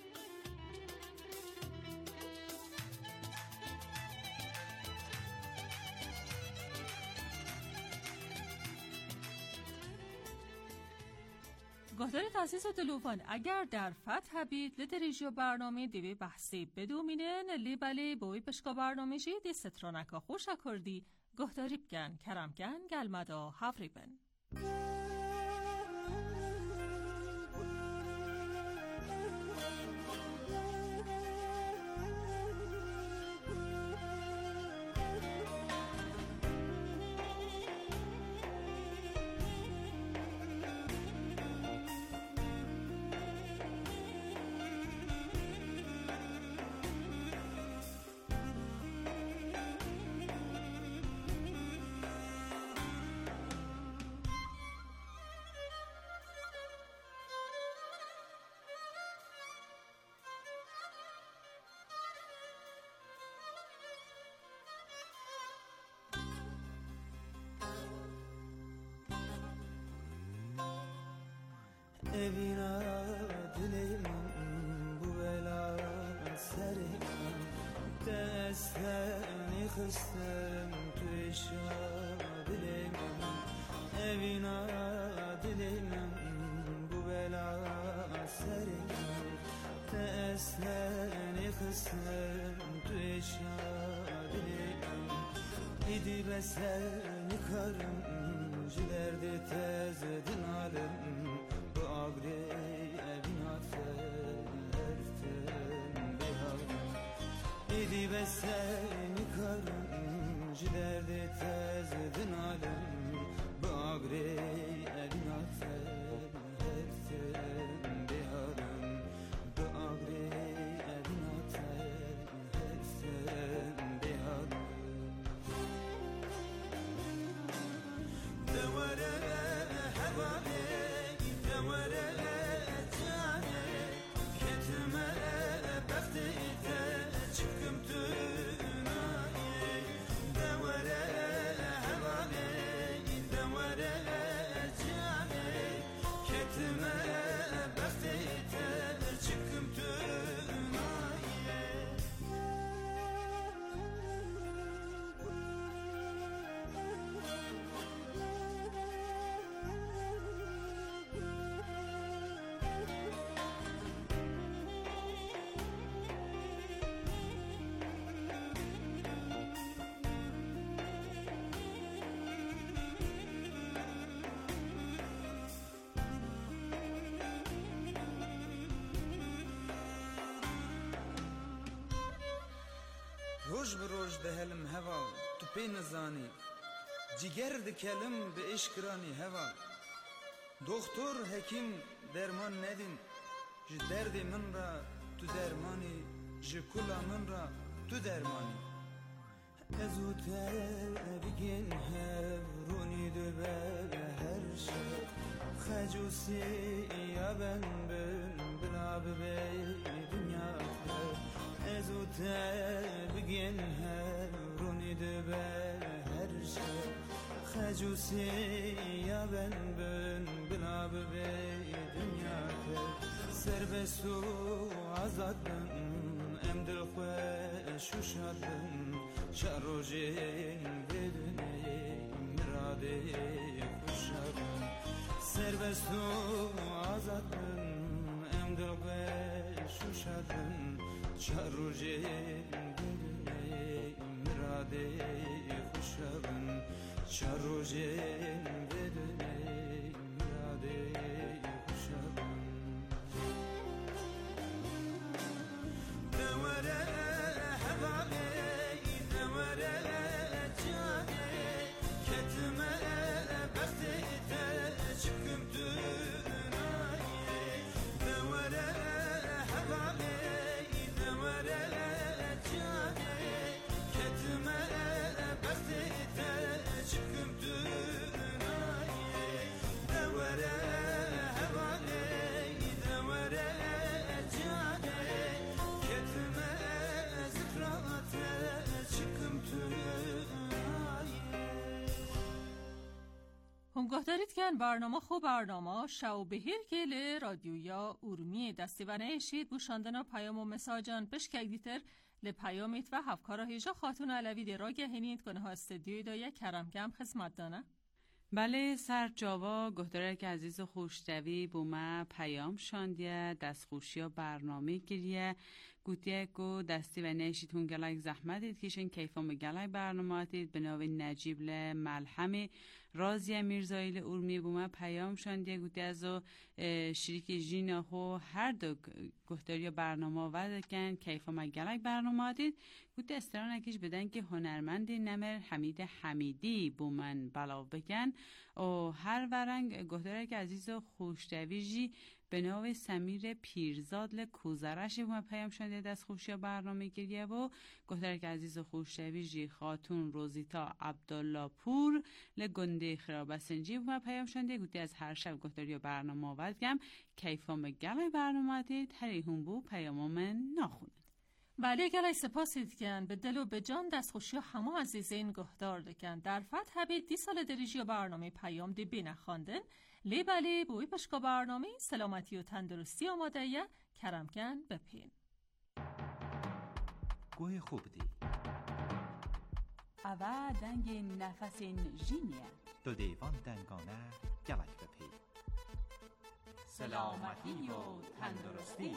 گهدارت عزیز و دلوفان اگر در فتح بید لدریجیو برنامه دیوی بحثی بدومینن لی بلی بوی پشکا برنامه جی دی سترانکا خوشا کردی گهداری بگن کرم گن گلمدا حفری بن. Evina dilim bu bela serim Desteni kıstım tüşa dilim Evina dilim bu bela serim Desteni kıstım tüşa dilim İdi beseni karım Jilerde tezedin alem Agri evina ferten behar İdi ve seni karım Jilerde tezedin alem Bagri evina ferten beharım Bagri evina ferten beharım Devare hevale Devare روش به روش دهلم هوا تو پی نزانی جگر دکلم به اشکرانی هوا دکتر حکیم درمان ندین ج درد من را تو درمانی ج کلا من را تو درمانی ازو بگین هرونی دو به هر شب خجوسی یا بن بن بلا به دنیا ازو بگین هرونی دو به هر شب خجوسی یا بن بن بلا به دنیا سر بسو آزاد بن ام دل خوش و شاد بن شهر و جین بدونی مراده خوشا بن سر بسو آزاد بن ام دل خوش و شاد بن شهر و جین بدونی مراده خوشا بن شهر و جین بدونی مراده خوشا بن دوره حبابی هم گهدارید که برنامه خوب برنامه شو بهیر که لی رادیویا اورمی دستی و نیشید بوشاندنا پیام و مساجان پشک دیتر لی پیامیت و هفکارا هیجا خاتون علوی دی را گهینید کنه ها استدیوی دا یک کرمگم خدمت دانه. بله سر جاوا گهداره که عزیز و خوشتوی بومه پیام شاندیه دست خوشی و برنامه گریه گوتیه که دستی و نیشیتون گلک زحمت دید کشن کیفام گلک برنامه دید به ناوی نجیب ل ملحمه رازی میرزایی ل اورمی بومه پیام شاندیه گوتی از و شریک جینا خو هر دو گهداری برنامه وده کن کیفام گلک برنامه دید گوتی استران اکیش بدن که هنرمند نمر حمید حمیدی بومن بلاو بکن و هر ورنگ گهداره که عزیز و خوشتوی جی به نام سمیر پیرزاد ل کوزرش بومه پیام شده دست خوشی برنامه گریه و گهداره که عزیز و خوشتوی جی خاتون روزیتا عبدالله پور ل گنده خرابسنجی بومه پیام شده گوتی از هر شب گهداری برنامه ودگم کیفام گله برنامه دید هری هم بو پیام من ناخونه. بله گلای سپاس دیدگن به دل و به جان دست خوشی همه عزیزین گهدار دکن در فتح بید دی سال دریجی و برنامه پیام دی بینه خواندن لی بله بوی پشکا برنامه سلامتی و تندرستی آماده یه کرمکن بپین گوی خوب دی اوه دنگ نفس جینیه دو دیوان دنگانه گلک بپین سلامتی و تندرستی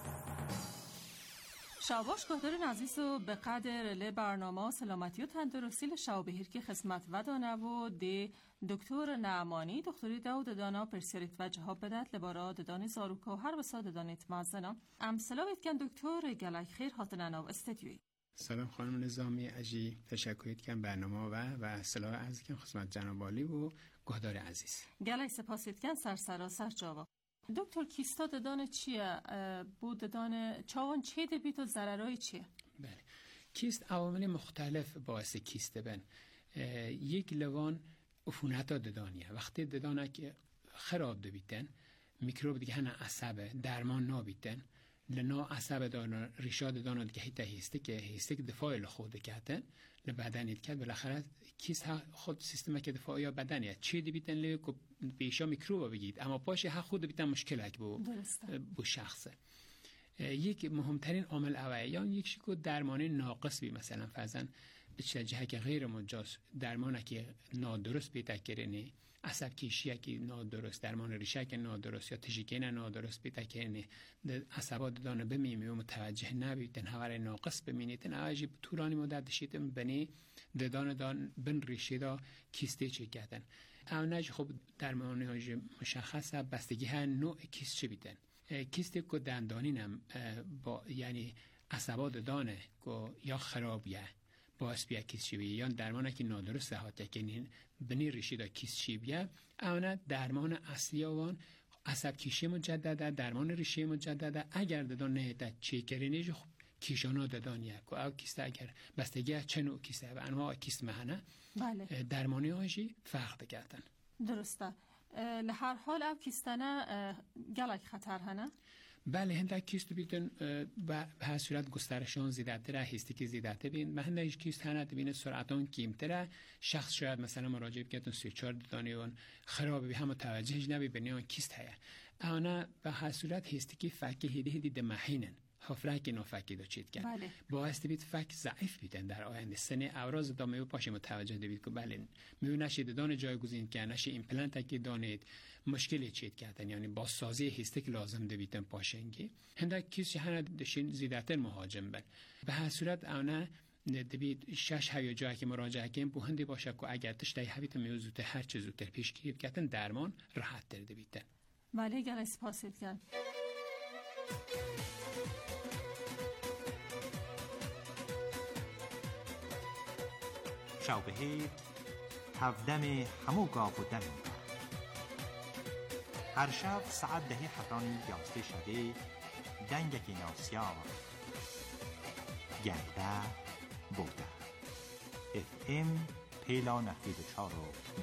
شاباش گهدار نزیز و به قدر لی برنامه سلامتی و تندرستی لشاو بهیر که خدمت ودانه و دی دکتر نعمانی دکتری داود دانا پرسیریت و جهاب بدت لبارا ددانی زاروکا و هر بسا ددانیت مازنا ام سلامت کن دکتر گلک خیر حاطننا و استدیوی سلام خانم نظامی اجی تشکریت کن برنامه و و سلام عرض کن خدمت جناب عالی و گهدار عزیز گلک سپاسیت کن سرسرا سر جاوا دکتر کیستا ددان چیه؟ بود ددان چاوان چه دبیت و ضررهای چیه؟ بله کیست عوامل مختلف باعث کیست بن یک لوان عفونت ددانیه وقتی ددانه که خراب دبیتن میکروب دیگه هنه عصبه درمان نابیتن لنا عصب دانا ریشا ددانا دیگه هیتا هسته که هسته که دفاعی لخوده کهتن لبدنیت کرد بالاخره کیس ها خود سیستم که دفاعی یا بدنیه چی دبیتن لیه که بیشا میکروب بگید اما پاشه ها خود بیتن مشکل هک بو, بو شخصه یک مهمترین عامل اولیان یک شکو درمانی ناقص بی مثلا فرزن به جهه که غیر مجاز درمانه که نادرست بیتا کرنی عصب کشیه که نادرست درمان ریشه که نادرست یا تشکین نادرست بیتا کرنی عصبات دانه بمیمی و متوجه نبیتن هوار ناقص بمینیتن اوجی طولانی مدت دشیتن بنی ددان دان بن ریشه دا کیسته چه کردن اونج خب درمانی های مشخصه بستگی ها نوع کیست چه بیتن کیست که دندانی نم با یعنی عصبات دانه که یا خرابیه باعث بیا کیست شیبی یا درمان که نادرست هاته که بنی ریشی دا کیست شیبیه اونا درمان اصلی آوان عصب کیشی مجدده درمان ریشی مجدده اگر دادان نهیده چی کرینیج خب کیشانا دادان یک و او کیسته اگر بستگی چه نوع کیسته و انواع کیست مهنه بله. درمانی هاشی فرق دکتن درسته لهر حال او کیستانه گلک خطر هنه؟ بله هنده کیست بیتن به هر صورت گسترشان زیادتره هستی که زیادتر بین به هنده ایش کیست هنه بین سرعتان کمتره شخص شاید مثلا مراجعه بکتن سی چار دانیون خراب بی هم توجهش نبی بینیان کیست هیا اونا به هر صورت هستی که فکر هیده هیده دمحینن حفرک نافکی دا چید کرد بله. باعث بید فک ضعیف بیدن در آینده سن اوراز دا میو پاشه متوجه دوید که بله میو نشید دان جایگزین که نشید ایمپلنت که دانید مشکلی چید کردن یعنی با سازی هسته که لازم دویدن پاشنگی هنده کسی هنه دشین زیدتر مهاجم بن به هر صورت اونا دبید شش هیا جایی که مراجعه کنیم بو هنده باشه که اگر تشتای حویت میو زودتر هر چه زودتر پیش گیرید کردن درمان راحت تر دویدن بله گل اسپاسید کرد شاوبهیر هفدم همو گاف و دم هر شب ساعت دهی حتانی یازده شده دنگکی ناسیار گرده بوده اف ام پیلا نفید چارو می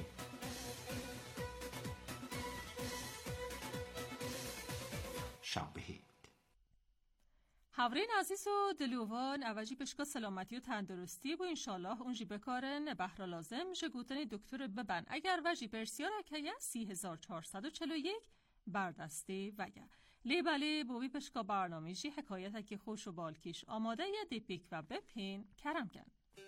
شاوبهیر هاورین عزیز و دلوان اوجی پشکا سلامتی و تندرستی با انشالله اونجی بکارن بهرا لازم شگوتن دکتر ببن اگر وجی پرسیار اکیه سی هزار چهارصد و چهل و یک بردسته وگه لیبالی بوی پشکا برنامه‌جی حکایت که خوش و بالکیش آماده یه دیپیک و بپین کرم کن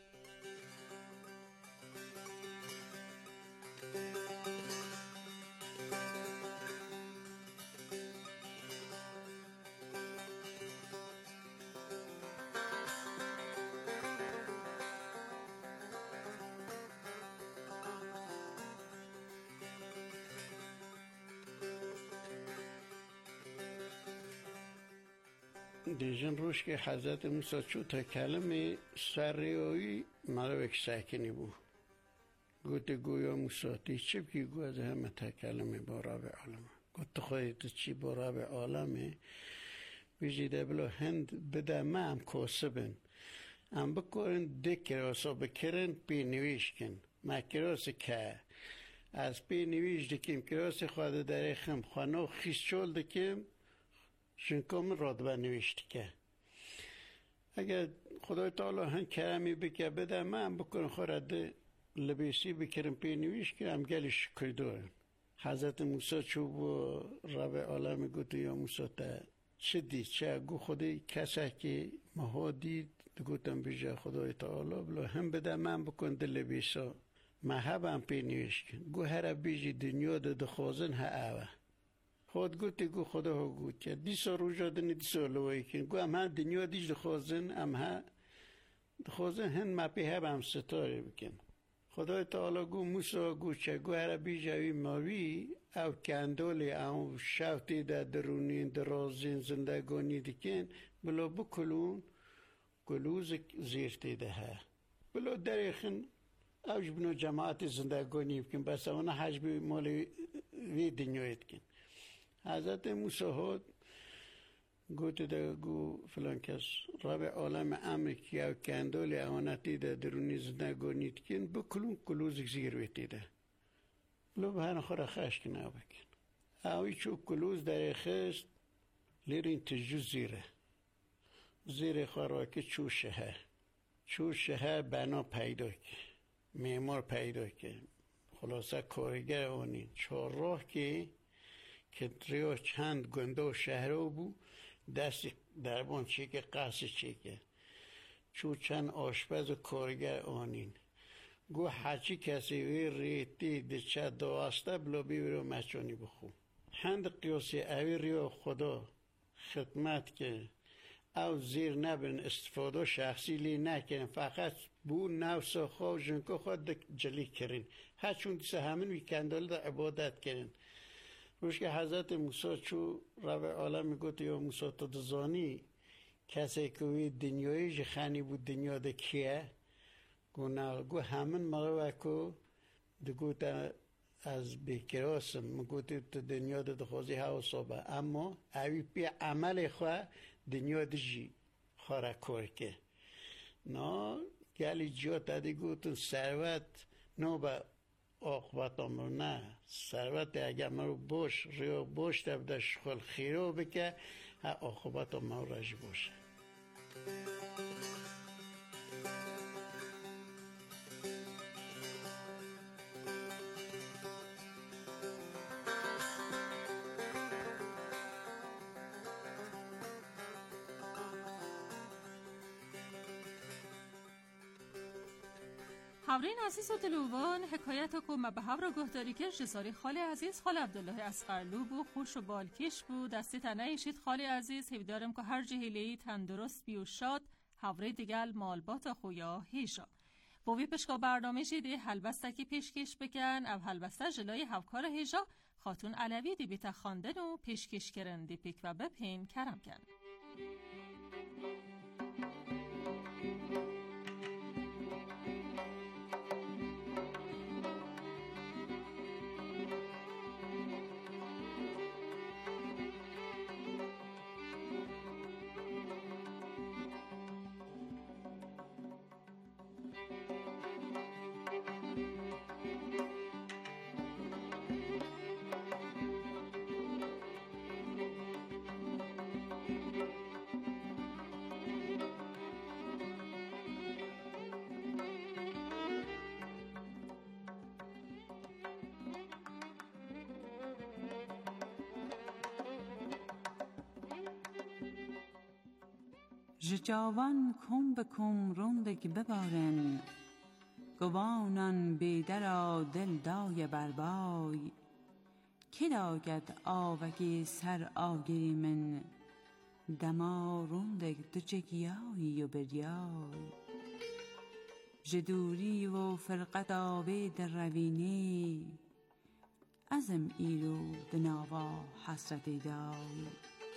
دیجن روش که حضرت موسی چو تا کلمه سریعی مروک ساکنی بو گوت گویا موسی تی چی بکی گو از همه تا کلمه با راب عالمه گوت خواهید چی با راب عالمه بیجیده بلو هند بده ما هم کاسبن ام بکرن دکراسا بکرن پی نویش کن ما کراس که از پی نویش دکیم کراس خواهد در خم خوانو خیس چول دکیم شنکام رادبه نوشت که اگر خدای تعالی هم کرمی بکه بده من بکنم خورده لبیسی بکرم پی نوشت که هم گلی شکر دارن حضرت موسی چو با رب عالم گوته یا موسی تا چه دید چه گو خودی کسا که مها دید گوتم بیجا خدای تعالی بلا هم بده من بکن دل لبیسا محب هم پی نوشت کن گو هر بیجی دنیا ده دخوازن ها اوه خود گوتی گو خدا ها گوت که دیسا رو جادنی دیسا لوایی کن گو هم ها دنیا دیش دخوازن هم ها دخوازن هن ما پی هب هم ستاره بکن خدای تعالی گو موسا گو چه گو هر بیجاوی ماوی او کندولی او شوتی در درونین درازین زندگانی دیکن بلا بکلون گلوز زیرتی ده ها بلا دریخن اوش بنو جماعت زندگانی بکن بس اونا حجبی مالی وی دنیایت کن حضرت موسی ها گوت ده گو فلان کس رب عالم امر کیا کندولی اوانتی ده درونی زندگانی کن بکلون کلوز زیر ویتی ده لو بهان خورا خش کنه بکن اوی چو کلوز در خست لیرین تجو زیره زیر خورا که چو شهر چو شهر بنا پیدا که معمار پیدا که خلاصه کارگر آنین چهار راه که که دریا چند گنده و شهرها بو دست دربان چی که قصد چی که چو چند آشپز و کارگر آنین گو حچی کسی وی ریتی دچه دواسته بلا بیورو مچانی بخو هند قیاسی اوی ریا خدا خدمت که او زیر نبرن استفاده شخصی لی نکنن فقط بو نفس خواه جنکو خود جلی کرن هرچون دیسه همین ویکندال دا عبادت کرن روش که حضرت موسی چو رب عالم میگوت یا موسی تا دزانی کسی که وی دنیایی جه خانی بود دنیا ده کیه گو نه گو همین مرا وکو دگو تا از بیکراسم مگو تو دنیا دو خوزی ها و صبح اما اوی پی عمل خواه دنیا دجی خورا کور که نه گلی جو تا دیگو تو ثروت نو با آقابت امرو نه ثروت اگر مرو باش ریو باش تبدش خل خیرو بکه ها آقابت امرو رج باشه. حورین عزیز و دلوان حکایت کو ما به حور گهداری که جساری خالی عزیز خال عبدالله اصغرلو بو خوش و بالکش بو دستی تنه ایشید خالی عزیز هیدارم که هر جهیلی تندرست بی و شاد حوری دیگل مالبات خویا هیشا بوی پشکا برنامه جیده حلبستکی پیشکش بکن او حلبسته جلای هفکار هیجا خاتون علوی دی بیتا خاندن و پیشکش کرن دی پیک و بپین کرم کن. جاوان کم به کم روندگ ببارن گوانان بیدرا دل دای بربای که داگد آوگی سر آگیری من دما روندگ دو جگیایی و بریای جدوری و فرقت آوی در روینی ازم ایرو دناوا حسرتی دای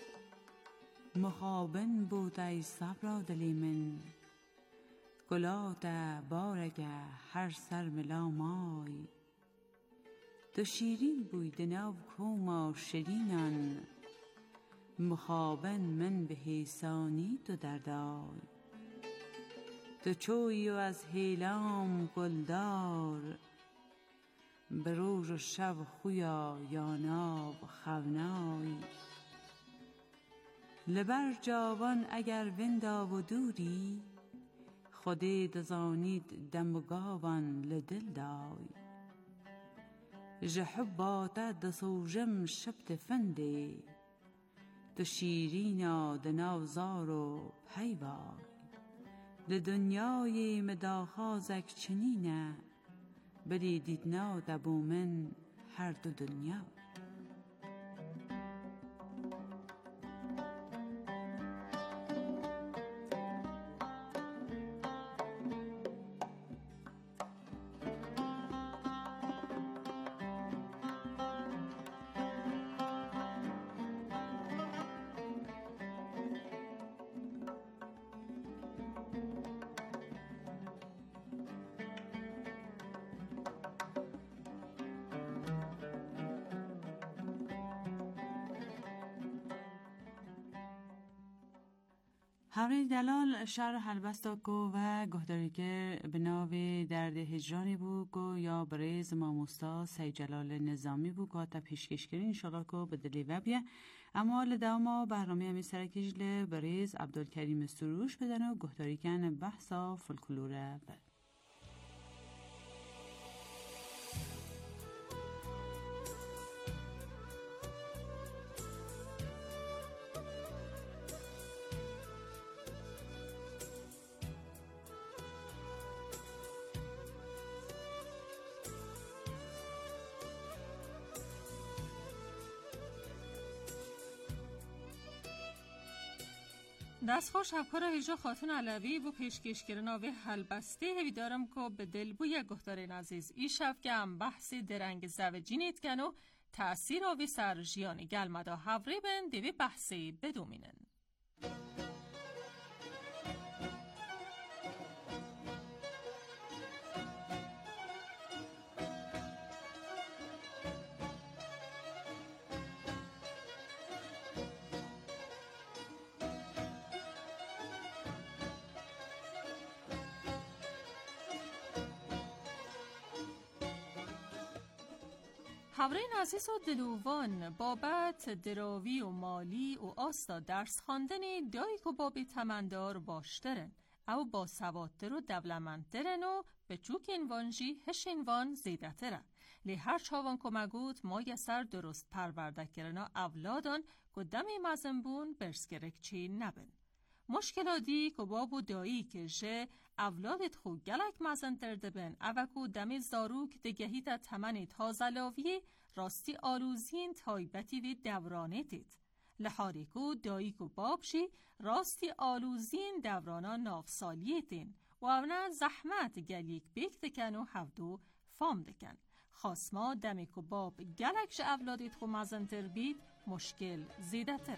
مخابن بود ای صبر دلی من گلات بارگه هر سر ملا مای دو شیرین بود نو کوما شیرینان مخابن من به حیسانی تو دردای دو چوی و از هیلام گلدار به روز و شب خویا یاناب خونای لبر جاوان اگر وندا و دوری خودی دزانید دم و گاوان لدل دای جحباتا دسوجم شبت فندی دو شیرینا دناوزار و پیوای د دنیای مداخازک چنینه بلی دیدنا دبو من هر دو دنیا حوری دلال شهر حلبستا کو و گهداریگر به ناو درد هجرانی بو کو یا بریز ماموستا سی جلال نظامی بو که تا پیشکش کرین انشالله کو به دلی وبیه اما لداما برنامه همی سرکیج لبریز عبدالکریم سروش بدن و گهداریکن بحثا فلکلوره بر دست خوش همکار هیجا خاتون علوی و پیشکش کرن آوه حلبسته هوی دارم که به دل بوی گهدارین عزیز ای شب که هم بحث درنگ زوجی نیت کن و تأثیر آوه سر جیانی گلمدا حوری بین دیوی بحثی بدومینن. هاورین عزیز و دلوان بابت دراوی و مالی و آستا درس خواندن دایک و باب تمندار باشترن او با سوادتر و دولمندترن و به چوک اینوانجی هشینوان زیده تره. لی هر چاوان کمگود ما یسر درست پرورده کرنا اولادان که دمی مزنبون برسگرک چی نبن. مشکلاتی که بابو دایی که جه اولادت خو گلک مزنتر دبن اوکو دمی زاروک دگهیت تمنی تازلاوی راستی آلوزین تایبتی وی دورانه دید. لحاریکو دایی که بابشی راستی آلوزین دورانا نافسالیه دین و اونا زحمت گلیک بیک دکن و هفدو فام دکن. خاصما دمی که باب گلکش اولادت خو مزنتر بید مشکل زیده تر.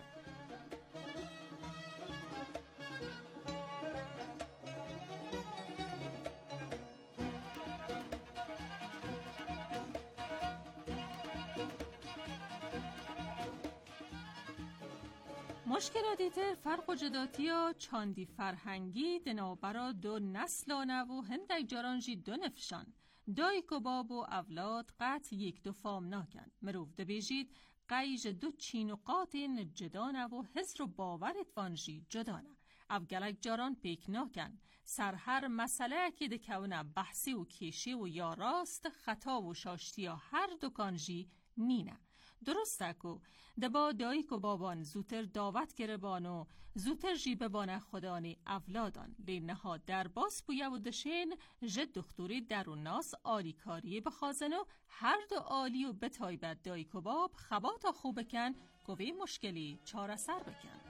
مشکلاتی تر فرق و جداتی ها چاندی فرهنگی دنابرا دو نسلانه و هندک جارانجی دو نفشان. دایک و باب و اولاد قط یک دو فام ناکن. مروف دبیجید قیج دو چین و قاطین جدانه و حزر و باورت وانجی جدانه. افگلک جاران پیک ناکن. سر هر مسئله که دکونه بحثی و کیشی و یا راست خطا و شاشتی ها هر دکانجی نینه. درسته که دبا دایک و بابان زوتر دعوت کربان و زوتر جی ببانه خدانی اولادان لینها در باس بویه و دشین جد دختوری در و ناس آلی کاری بخوازن و هر دو آلی و بتایبت دایک و باب خباتا خوب بکن گوی مشکلی چاره سر بکن.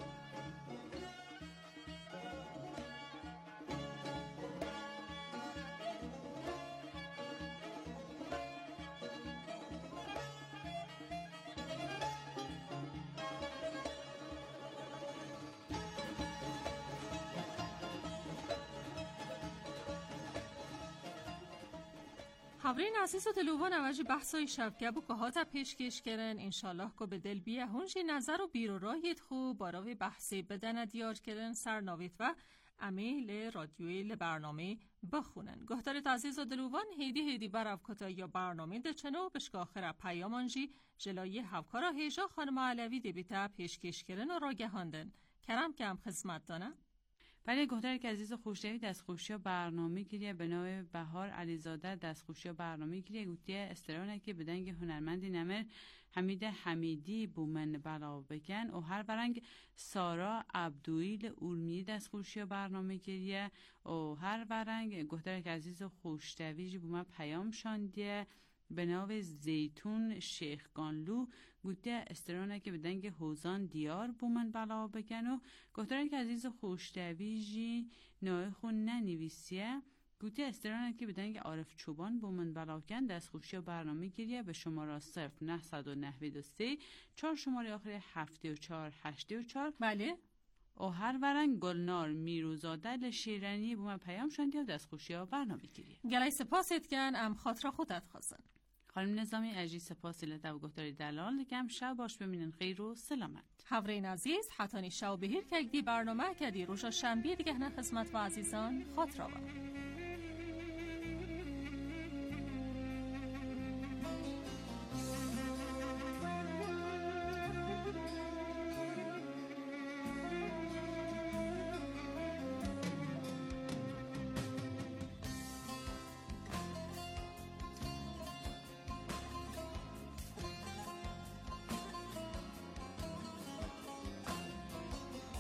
هاورین عزیز و دلوان اوجی بحثای شبگب و کهاتا پیشکش کرن انشالله که به دل بیه هونجی نظر و بیرو رایت خوب باراوی بحثی بدن دیار کرن سرناویت و امیل رادیوی لبرنامه بخونن. گهتارت عزیز و دلوان هیدی هیدی براو کتا یا برنامه دچنو بشکاخر پیامانجی جلایی هفکارا هیجا خانم علوی دیبیتا پیشکش کرن و راگهاندن. کرم کم خدمت دانه؟ بله گهتر که عزیز خوشتوی دستخوشی برنامه گیریه به نام بهار علیزاده دستخوشی برنامه گیریه گوتیه استرانه که بدنگ هنرمندی نمر حمید حمیدی بومن بلا بکن و هر برنگ سارا عبدویل اولمی دستخوشی برنامه گیریه و هر برنگ گهتر که عزیز خوشتوی جی بومن پیام شاندیه به نام زیتون شیخ گانلو گوته استرانه که به دنگ حوزان دیار بومن بلا بکن و گوتره که عزیز خوشتوی جی نوع خون ننویسیه گوته استرانه که به دنگ عارف چوبان بومن بلا کن دست خوشی و برنامه گیریه به شماره صرف نهصد و نهوید و سه چهار شماره آخر هفته و چهار هشته و چهار بله و هر ورنگ گلنار میروزاده لشیرنی بومن پیام شاندیه و دست خوشی و برنامه گیریه گلای سپاست کن ام خاطر خودت خواستن خانم نظامی اجی سپاسی لطف و گفتاری دلال لکم شب باش بمینن خیر و سلامت. هاورین عزیز حتانی شو بهیر که اگدی برنامه کدی روشا شنبی دیگه نه خدمت و عزیزان خاطر آور.